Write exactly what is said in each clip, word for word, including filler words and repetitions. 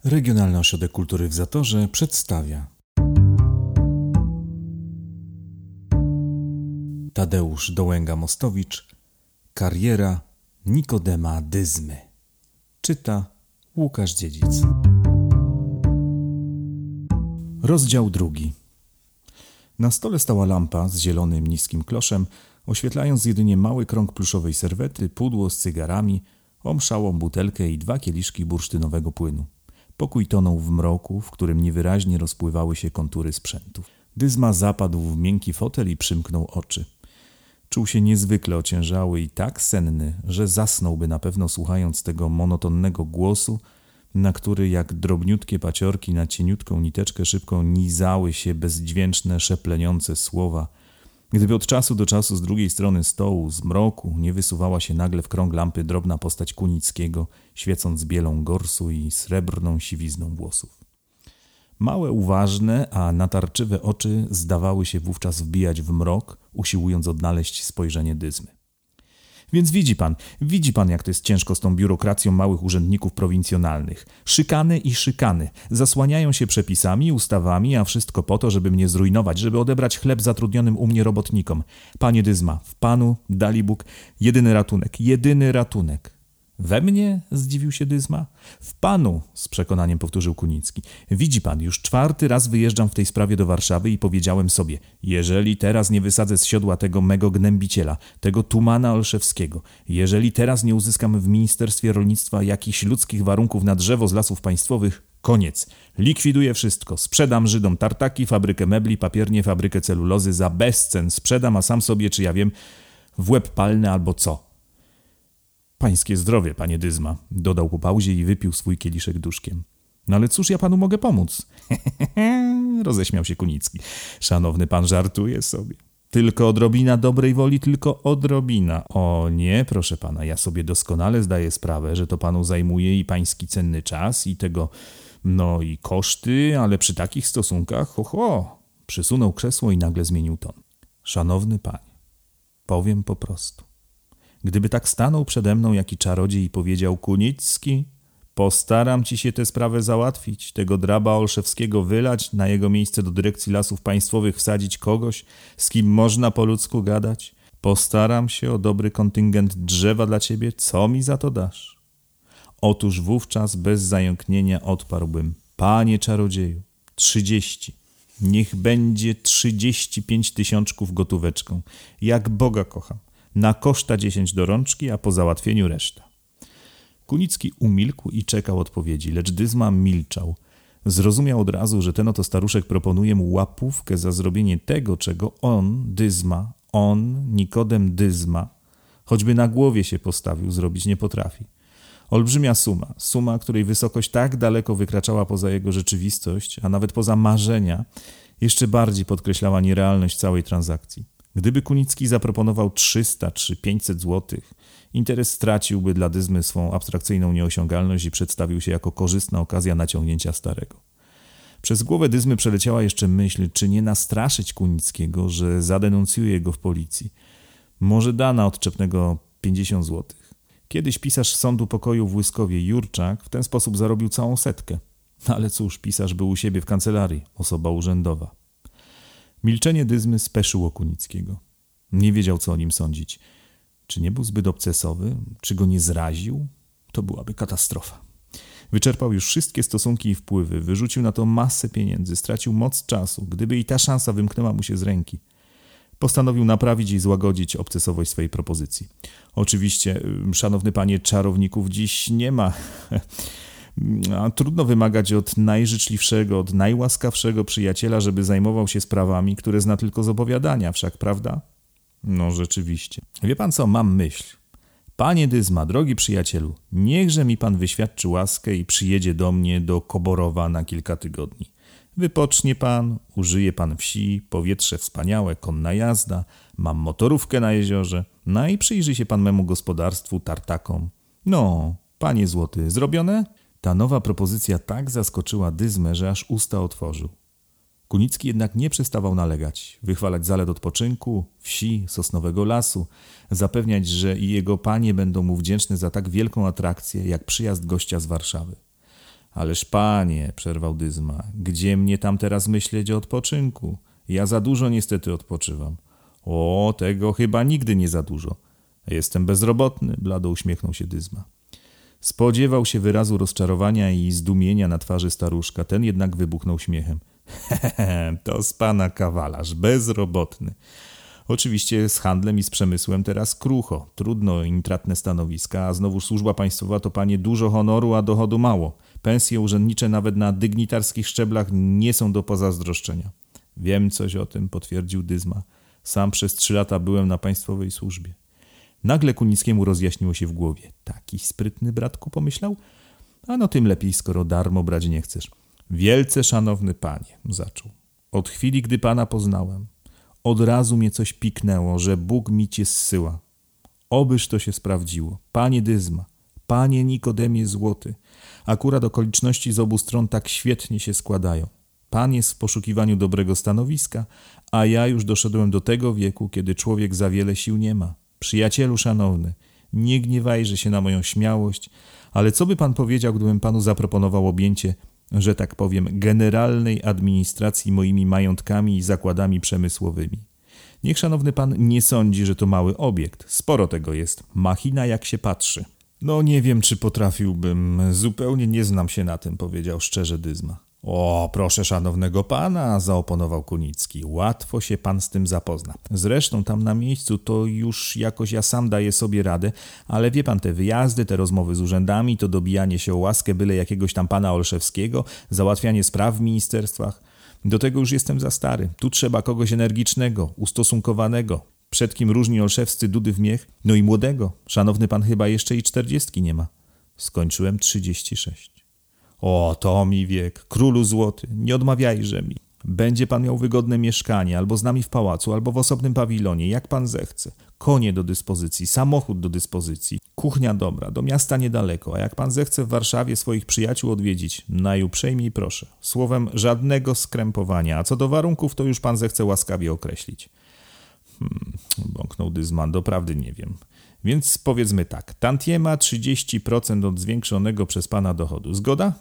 Regionalny Ośrodek Kultury w Zatorze przedstawia Tadeusz Dołęga-Mostowicz. Kariera Nikodema Dyzmy. Czyta Łukasz Dziedzic. Rozdział drugi. Na stole stała lampa z zielonym niskim kloszem, oświetlając jedynie mały krąg pluszowej serwety, pudło z cygarami, omszałą butelkę i dwa kieliszki bursztynowego płynu. Pokój tonął w mroku, w którym niewyraźnie rozpływały się kontury sprzętów. Dyzma zapadł w miękki fotel i przymknął oczy. Czuł się niezwykle ociężały i tak senny, że zasnąłby na pewno słuchając tego monotonnego głosu, na który jak drobniutkie paciorki na cieniutką niteczkę szybko nizały się bezdźwięczne, szepleniące słowa, gdyby od czasu do czasu z drugiej strony stołu, z mroku, nie wysuwała się nagle w krąg lampy drobna postać Kunickiego, świecąc bielą gorsu i srebrną siwizną włosów. Małe, uważne, a natarczywe oczy zdawały się wówczas wbijać w mrok, usiłując odnaleźć spojrzenie Dyzmy. Więc widzi pan, widzi pan, jak to jest ciężko z tą biurokracją małych urzędników prowincjonalnych. Szykany i szykany. Zasłaniają się przepisami, ustawami, a wszystko po to, żeby mnie zrujnować, żeby odebrać chleb zatrudnionym u mnie robotnikom. Panie Dyzma, w panu, Dalibóg, jedyny ratunek, jedyny ratunek. We mnie? Zdziwił się Dyzma. W panu, z przekonaniem powtórzył Kunicki. Widzi pan, już czwarty raz wyjeżdżam w tej sprawie do Warszawy i powiedziałem sobie, jeżeli teraz nie wysadzę z siodła tego mego gnębiciela, tego Tumana Olszewskiego, jeżeli teraz nie uzyskam w Ministerstwie Rolnictwa jakichś ludzkich warunków na drzewo z lasów państwowych, koniec. Likwiduję wszystko. Sprzedam Żydom tartaki, fabrykę mebli, papiernię, fabrykę celulozy za bezcen. Sprzedam, a sam sobie, czy ja wiem, w łeb palny albo co. Pańskie zdrowie, panie Dyzma, dodał po pauzie i wypił swój kieliszek duszkiem. No ale cóż ja panu mogę pomóc? Roześmiał się Kunicki. Szanowny pan żartuje sobie. Tylko odrobina dobrej woli, tylko odrobina. O nie, proszę pana, ja sobie doskonale zdaję sprawę, że to panu zajmuje i pański cenny czas, i tego, no i koszty, ale przy takich stosunkach, ho, ho. Przysunął krzesło i nagle zmienił ton. Szanowny panie, powiem po prostu. Gdyby tak stanął przede mną jaki czarodziej i powiedział: Kunicki, postaram ci się tę sprawę załatwić, tego draba Olszewskiego wylać, na jego miejsce do dyrekcji lasów państwowych wsadzić kogoś, z kim można po ludzku gadać, postaram się o dobry kontyngent drzewa dla ciebie, co mi za to dasz? Otóż wówczas bez zająknienia odparłbym: panie czarodzieju, trzydzieści, niech będzie trzydzieści pięć tysiączków gotóweczką, jak Boga kocham. Na koszta dziesięć do rączki, a po załatwieniu reszta. Kunicki umilkł i czekał odpowiedzi, lecz Dyzma milczał. Zrozumiał od razu, że ten oto staruszek proponuje mu łapówkę za zrobienie tego, czego on, Dyzma, on, Nikodem Dyzma, choćby na głowie się postawił, zrobić nie potrafi. Olbrzymia suma, suma, której wysokość tak daleko wykraczała poza jego rzeczywistość, a nawet poza marzenia, jeszcze bardziej podkreślała nierealność całej transakcji. Gdyby Kunicki zaproponował trzysta czy pięćset złotych, interes straciłby dla Dyzmy swą abstrakcyjną nieosiągalność i przedstawił się jako korzystna okazja naciągnięcia starego. Przez głowę Dyzmy przeleciała jeszcze myśl, czy nie nastraszyć Kunickiego, że zadenuncjuje go w policji. Może da na odczepnego pięćdziesiąt złotych. Kiedyś pisarz Sądu Pokoju w Łyskowie Jurczak w ten sposób zarobił całą setkę. Ale cóż, pisarz był u siebie w kancelarii, osoba urzędowa. Milczenie Dyzmy speszyło Kunickiego. Nie wiedział, co o nim sądzić. Czy nie był zbyt obcesowy? Czy go nie zraził? To byłaby katastrofa. Wyczerpał już wszystkie stosunki i wpływy, wyrzucił na to masę pieniędzy, stracił moc czasu, gdyby i ta szansa wymknęła mu się z ręki. Postanowił naprawić i złagodzić obcesowość swojej propozycji. Oczywiście, szanowny panie, czarowników dziś nie ma. A trudno wymagać od najżyczliwszego, od najłaskawszego przyjaciela, żeby zajmował się sprawami, które zna tylko z opowiadania, wszak prawda? No rzeczywiście. Wie pan co, mam myśl. Panie Dyzma, drogi przyjacielu, niechże mi pan wyświadczy łaskę i przyjedzie do mnie do Koborowa na kilka tygodni. Wypocznie pan, użyje pan wsi, powietrze wspaniałe, konna jazda, mam motorówkę na jeziorze, no i przyjrzy się pan memu gospodarstwu, tartakom. No, panie złoty, zrobione? Ta nowa propozycja tak zaskoczyła Dyzmę, że aż usta otworzył. Kunicki jednak nie przestawał nalegać, wychwalać zalet odpoczynku, wsi, sosnowego lasu, zapewniać, że i jego panie będą mu wdzięczne za tak wielką atrakcję, jak przyjazd gościa z Warszawy. Ależ panie, przerwał Dyzma, gdzie mnie tam teraz myśleć o odpoczynku? Ja za dużo niestety odpoczywam. O, tego chyba nigdy nie za dużo. Jestem bezrobotny, blado uśmiechnął się Dyzma. Spodziewał się wyrazu rozczarowania i zdumienia na twarzy staruszka, ten jednak wybuchnął śmiechem. Hehehe, to z pana kawalarz, bezrobotny. Oczywiście z handlem i z przemysłem teraz krucho, trudno, intratne stanowiska, a znowu służba państwowa to panie dużo honoru, a dochodu mało. Pensje urzędnicze nawet na dygnitarskich szczeblach nie są do pozazdroszczenia. Wiem coś o tym, potwierdził Dyzma. Sam przez trzy lata byłem na państwowej służbie. Nagle Kunickiemu rozjaśniło się w głowie. Taki sprytny bratku, pomyślał? A no tym lepiej, skoro darmo brać nie chcesz. Wielce szanowny panie, zaczął. Od chwili, gdy pana poznałem, od razu mnie coś piknęło, że Bóg mi cię zsyła. Obyż to się sprawdziło. Panie Dyzma, panie Nikodemie Złoty, akurat okoliczności z obu stron tak świetnie się składają. Pan jest w poszukiwaniu dobrego stanowiska, a ja już doszedłem do tego wieku, kiedy człowiek za wiele sił nie ma. Przyjacielu szanowny, nie gniewajże się na moją śmiałość, ale co by pan powiedział, gdybym panu zaproponował objęcie, że tak powiem, generalnej administracji moimi majątkami i zakładami przemysłowymi? Niech szanowny pan nie sądzi, że to mały obiekt. Sporo tego jest. Machina jak się patrzy. No nie wiem, czy potrafiłbym. Zupełnie nie znam się na tym, powiedział szczerze Dyzma. O, proszę szanownego pana, zaoponował Kunicki. Łatwo się pan z tym zapozna. Zresztą tam na miejscu to już jakoś ja sam daję sobie radę, ale wie pan, te wyjazdy, te rozmowy z urzędami, to dobijanie się o łaskę byle jakiegoś tam pana Olszewskiego, załatwianie spraw w ministerstwach. Do tego już jestem za stary. Tu trzeba kogoś energicznego, ustosunkowanego, przed kim różni olszewscy dudy w miech, no i młodego. Szanowny pan chyba jeszcze i czterdziestki nie ma. Skończyłem trzydzieści sześć. O, to mi wiek, królu złoty, nie odmawiajże mi. Będzie pan miał wygodne mieszkanie, albo z nami w pałacu, albo w osobnym pawilonie, jak pan zechce. Konie do dyspozycji, samochód do dyspozycji, kuchnia dobra, do miasta niedaleko, a jak pan zechce w Warszawie swoich przyjaciół odwiedzić, najuprzejmiej proszę. Słowem, żadnego skrępowania, a co do warunków, to już pan zechce łaskawie określić. Hmm, bąknął Dyzman, doprawdy nie wiem. Więc powiedzmy tak, tantiema trzydzieści procent od zwiększonego przez pana dochodu. Zgoda?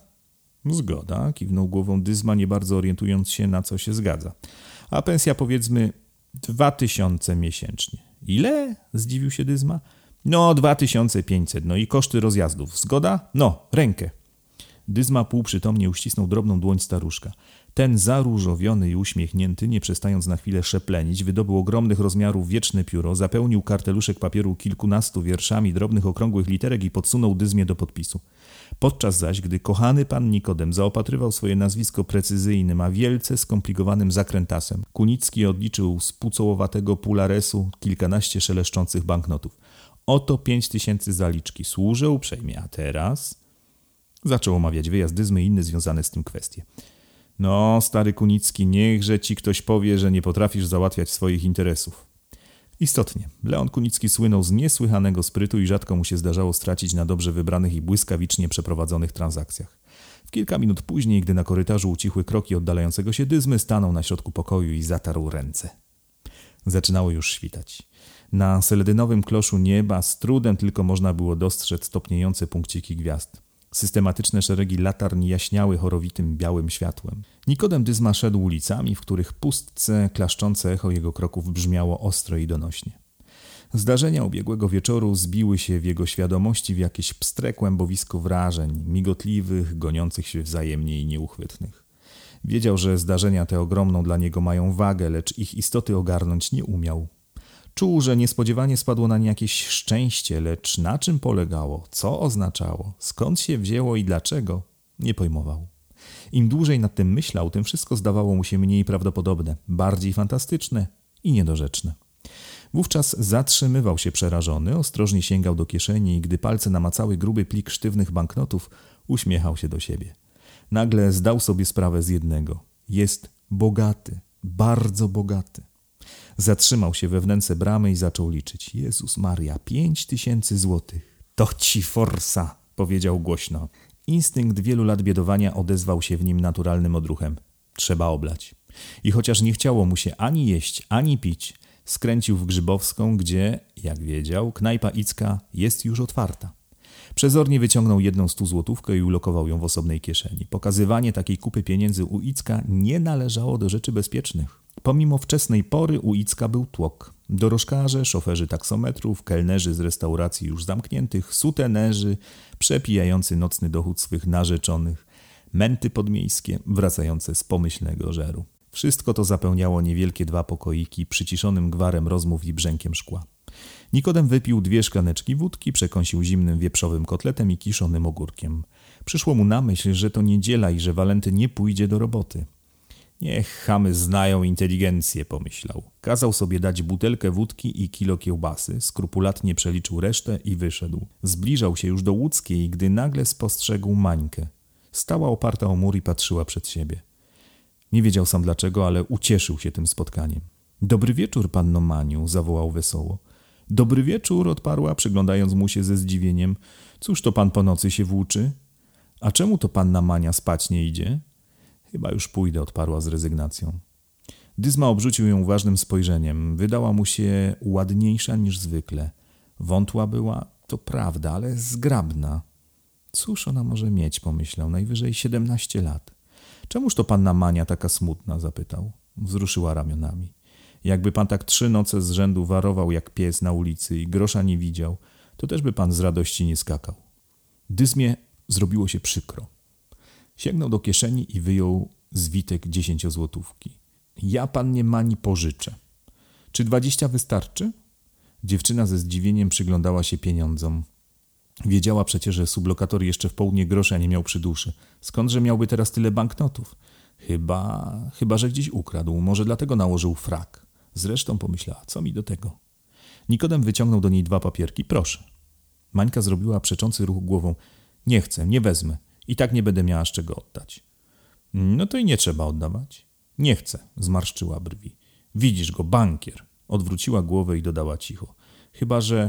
Zgoda, kiwnął głową Dyzma, nie bardzo orientując się, na co się zgadza. A pensja powiedzmy dwa tysiące miesięcznie. Ile? Zdziwił się Dyzma. No, dwa tysiące pięćset, no i koszty rozjazdów. Zgoda? No, rękę. Dyzma półprzytomnie uścisnął drobną dłoń staruszka. Ten zaróżowiony i uśmiechnięty, nie przestając na chwilę szeplenić, wydobył ogromnych rozmiarów wieczne pióro, zapełnił karteluszek papieru kilkunastu wierszami drobnych okrągłych literek i podsunął Dyzmie do podpisu. Podczas zaś, gdy kochany pan Nikodem zaopatrywał swoje nazwisko precyzyjnym, a wielce skomplikowanym zakrętasem, Kunicki odliczył z pucołowatego pularesu kilkanaście szeleszczących banknotów. Oto pięć tysięcy zaliczki. Służę uprzejmie. A teraz... Zaczął omawiać wyjazd Dyzmy i inne związane z tym kwestie. No, stary Kunicki, niechże ci ktoś powie, że nie potrafisz załatwiać swoich interesów. Istotnie, Leon Kunicki słynął z niesłychanego sprytu i rzadko mu się zdarzało stracić na dobrze wybranych i błyskawicznie przeprowadzonych transakcjach. W kilka minut później, gdy na korytarzu ucichły kroki oddalającego się Dyzmy, stanął na środku pokoju i zatarł ręce. Zaczynało już świtać. Na seledynowym kloszu nieba z trudem tylko można było dostrzec topniejące punkciki gwiazd. Systematyczne szeregi latarni jaśniały chorowitym białym światłem. Nikodem Dyzma szedł ulicami, w których pustce, klaszczące echo jego kroków brzmiało ostro i donośnie. Zdarzenia ubiegłego wieczoru zbiły się w jego świadomości w jakieś pstre kłębowisko wrażeń, migotliwych, goniących się wzajemnie i nieuchwytnych. Wiedział, że zdarzenia te ogromną dla niego mają wagę, lecz ich istoty ogarnąć nie umiał. Czuł, że niespodziewanie spadło na nie jakieś szczęście, lecz na czym polegało, co oznaczało, skąd się wzięło i dlaczego, nie pojmował. Im dłużej nad tym myślał, tym wszystko zdawało mu się mniej prawdopodobne, bardziej fantastyczne i niedorzeczne. Wówczas zatrzymywał się przerażony, ostrożnie sięgał do kieszeni i gdy palce namacały gruby plik sztywnych banknotów, uśmiechał się do siebie. Nagle zdał sobie sprawę z jednego. Jest bogaty, bardzo bogaty. Zatrzymał się we wnęce bramy i zaczął liczyć. Jezus Maria, pięć tysięcy złotych. To ci forsa, powiedział głośno. Instynkt wielu lat biedowania odezwał się w nim naturalnym odruchem. Trzeba oblać. I chociaż nie chciało mu się ani jeść, ani pić, skręcił w Grzybowską, gdzie, jak wiedział, knajpa Icka jest już otwarta. Przezornie wyciągnął jedną stuzłotówkę i ulokował ją w osobnej kieszeni. Pokazywanie takiej kupy pieniędzy u Icka nie należało do rzeczy bezpiecznych. Pomimo wczesnej pory u Icka był tłok. Dorożkarze, szoferzy taksometrów, kelnerzy z restauracji już zamkniętych, sutenerzy, przepijający nocny dochód swych narzeczonych, męty podmiejskie wracające z pomyślnego żeru. Wszystko to zapełniało niewielkie dwa pokoiki przyciszonym gwarem rozmów i brzękiem szkła. Nikodem wypił dwie szklaneczki wódki, przekąsił zimnym wieprzowym kotletem i kiszonym ogórkiem. Przyszło mu na myśl, że to niedziela i że Walenty nie pójdzie do roboty. Niech chamy znają inteligencję, pomyślał. Kazał sobie dać butelkę wódki i kilo kiełbasy, skrupulatnie przeliczył resztę i wyszedł. Zbliżał się już do Łódzkiej, gdy nagle spostrzegł Mańkę. Stała oparta o mur i patrzyła przed siebie. Nie wiedział sam dlaczego, ale ucieszył się tym spotkaniem. Dobry wieczór, panno Maniu, zawołał wesoło. Dobry wieczór, odparła, przyglądając mu się ze zdziwieniem. Cóż to pan po nocy się włóczy? A czemu to panna Mania spać nie idzie? Chyba już pójdę, odparła z rezygnacją. Dyzma obrzucił ją uważnym spojrzeniem. Wydała mu się ładniejsza niż zwykle. Wątła była, to prawda, ale zgrabna. Cóż ona może mieć, pomyślał, najwyżej siedemnaście lat. Czemuż to panna Mania taka smutna, zapytał. Wzruszyła ramionami. Jakby pan tak trzy noce z rzędu warował jak pies na ulicy i grosza nie widział, to też by pan z radości nie skakał. Dyzmie zrobiło się przykro. Sięgnął do kieszeni i wyjął zwitek dziesięciozłotówki. Ja pannie Mani pożyczę. Czy dwadzieścia wystarczy? Dziewczyna ze zdziwieniem przyglądała się pieniądzom. Wiedziała przecież, że sublokator jeszcze w południe grosza nie miał przy duszy. Skądże miałby teraz tyle banknotów? Chyba, chyba, że gdzieś ukradł. Może dlatego nałożył frak. Zresztą pomyślała, co mi do tego? Nikodem wyciągnął do niej dwa papierki. Proszę. Mańka zrobiła przeczący ruch głową. Nie chcę, nie wezmę. I tak nie będę miała z czego oddać. No to i nie trzeba oddawać. Nie chcę, zmarszczyła brwi. Widzisz go, bankier. Odwróciła głowę i dodała cicho. Chyba, że...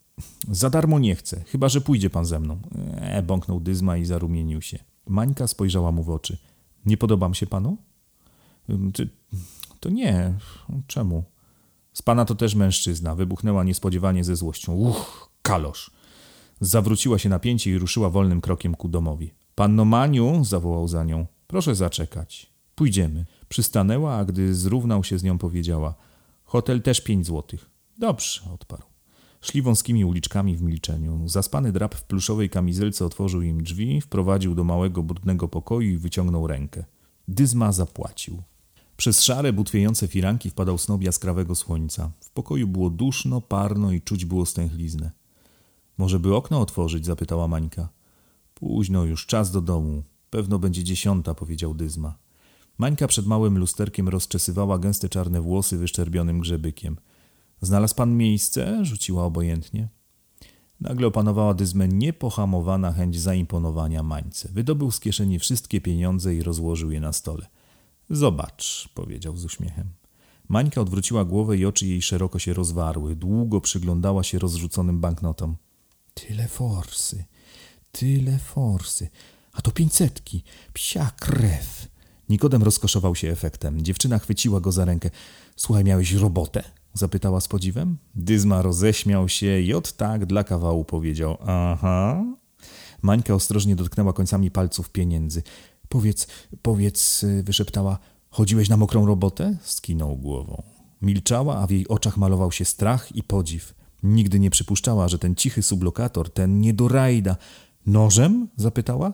Za darmo nie chcę, chyba, że pójdzie pan ze mną. Eee, bąknął Dyzma i zarumienił się. Mańka spojrzała mu w oczy. Nie podobam się panu? Ty... To nie. Czemu? Z pana to też mężczyzna. Wybuchnęła niespodziewanie ze złością. Uch, kalosz. Zawróciła się na pięcie i ruszyła wolnym krokiem ku domowi. Panno Maniu, zawołał za nią. Proszę zaczekać. Pójdziemy. Przystanęła, a gdy zrównał się z nią, powiedziała. Hotel też pięć złotych. Dobrze, odparł. Szli wąskimi uliczkami w milczeniu. Zaspany drab w pluszowej kamizelce otworzył im drzwi, wprowadził do małego, brudnego pokoju i wyciągnął rękę. Dyzma zapłacił. Przez szare, butwiejące firanki wpadał snop jaskrawego słońca. W pokoju było duszno, parno i czuć było stęchliznę. Może by okno otworzyć? Zapytała Mańka. Późno już, czas do domu. Pewno będzie dziesiąta, powiedział Dyzma. Mańka przed małym lusterkiem rozczesywała gęste czarne włosy wyszczerbionym grzebykiem. Znalazł pan miejsce? Rzuciła obojętnie. Nagle opanowała Dyzmę niepohamowana chęć zaimponowania Mańce. Wydobył z kieszeni wszystkie pieniądze i rozłożył je na stole. Zobacz, powiedział z uśmiechem. Mańka odwróciła głowę i oczy jej szeroko się rozwarły. Długo przyglądała się rozrzuconym banknotom. Tyle forsy, tyle forsy. A to pięćsetki. Psia krew. Nikodem rozkoszował się efektem. Dziewczyna chwyciła go za rękę. Słuchaj, miałeś robotę? Zapytała z podziwem. Dyzma roześmiał się i od tak dla kawału powiedział. Aha. Mańka ostrożnie dotknęła końcami palców pieniędzy. Powiedz, powiedz, wyszeptała. Chodziłeś na mokrą robotę? Skinął głową. Milczała, a w jej oczach malował się strach i podziw. Nigdy nie przypuszczała, że ten cichy sublokator, ten niedorajda... Nożem? Zapytała.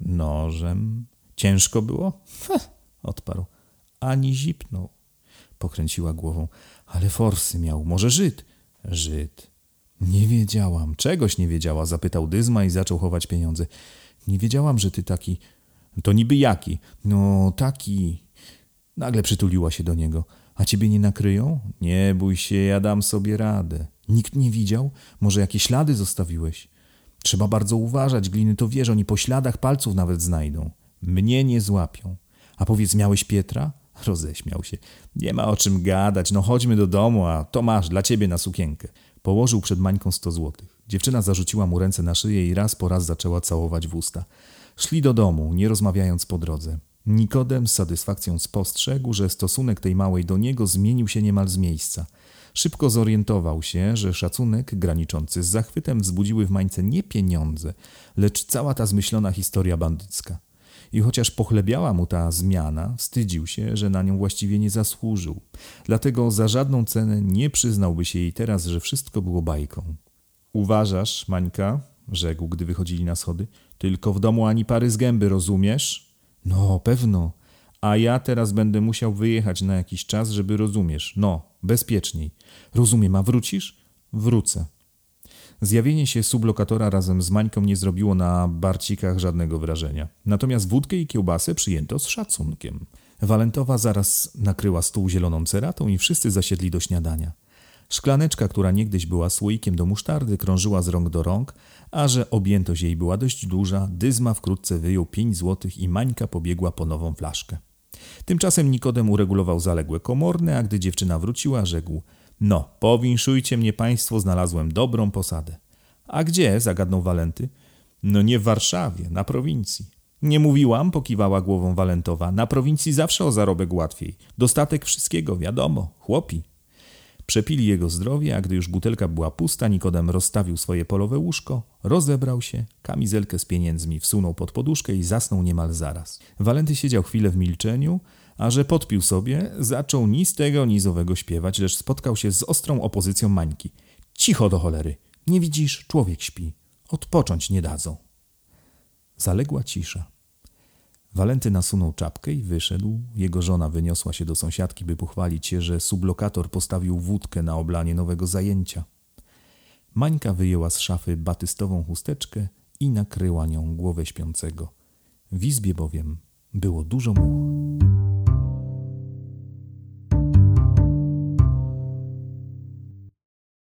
Nożem. Ciężko było? Heh, odparł. Ani zipnął. Pokręciła głową. Ale forsy miał. Może Żyd? Żyd. Nie wiedziałam. Czegoś nie wiedziała, zapytał Dyzma i zaczął chować pieniądze. Nie wiedziałam, że ty taki... To niby jaki? No taki... Nagle przytuliła się do niego. A ciebie nie nakryją? Nie bój się, ja dam sobie radę. Nikt nie widział? Może jakieś ślady zostawiłeś? Trzeba bardzo uważać, gliny to wiesz, oni po śladach palców nawet znajdą. Mnie nie złapią. A powiedz, miałeś Pietra? Roześmiał się. Nie ma o czym gadać, no chodźmy do domu, a to masz dla ciebie na sukienkę. Położył przed Mańką sto złotych. Dziewczyna zarzuciła mu ręce na szyję i raz po raz zaczęła całować w usta. Szli do domu, nie rozmawiając po drodze. Nikodem z satysfakcją spostrzegł, że stosunek tej małej do niego zmienił się niemal z miejsca. Szybko zorientował się, że szacunek graniczący z zachwytem wzbudziły w Mańce nie pieniądze, lecz cała ta zmyślona historia bandycka. I chociaż pochlebiała mu ta zmiana, wstydził się, że na nią właściwie nie zasłużył. Dlatego za żadną cenę nie przyznałby się jej teraz, że wszystko było bajką. Uważasz, Mańka, rzekł, gdy wychodzili na schody, tylko w domu ani pary z gęby, rozumiesz? No, pewno. A ja teraz będę musiał wyjechać na jakiś czas, żeby rozumiesz. No, bezpieczniej. Rozumiem, a wrócisz? Wrócę. Zjawienie się sublokatora razem z Mańką nie zrobiło na Barcikach żadnego wrażenia. Natomiast wódkę i kiełbasę przyjęto z szacunkiem. Walentowa zaraz nakryła stół zieloną ceratą i wszyscy zasiedli do śniadania. Szklaneczka, która niegdyś była słoikiem do musztardy, krążyła z rąk do rąk, a że objętość jej była dość duża, Dyzma wkrótce wyjął pięć złotych i Mańka pobiegła po nową flaszkę. Tymczasem Nikodem uregulował zaległe komorne, a gdy dziewczyna wróciła, rzekł: no, powinszujcie mnie państwo, znalazłem dobrą posadę. A gdzie? Zagadnął Walenty. No nie w Warszawie, na prowincji. Nie mówiłam, pokiwała głową Walentowa. Na prowincji zawsze o zarobek łatwiej. Dostatek wszystkiego, wiadomo, chłopi. Przepili jego zdrowie, a gdy już butelka była pusta, Nikodem rozstawił swoje polowe łóżko, rozebrał się, kamizelkę z pieniędzmi wsunął pod poduszkę i zasnął niemal zaraz. Walenty siedział chwilę w milczeniu, a że podpił sobie, zaczął ni z tego, ni z owego śpiewać, lecz spotkał się z ostrą opozycją Mańki. Cicho do cholery! Nie widzisz? Człowiek śpi. Odpocząć nie dadzą. Zaległa cisza. Walenty nasunął czapkę i wyszedł. Jego żona wyniosła się do sąsiadki, by pochwalić się, że sublokator postawił wódkę na oblanie nowego zajęcia. Mańka wyjęła z szafy batystową chusteczkę i nakryła nią głowę śpiącego. W izbie bowiem było dużo much.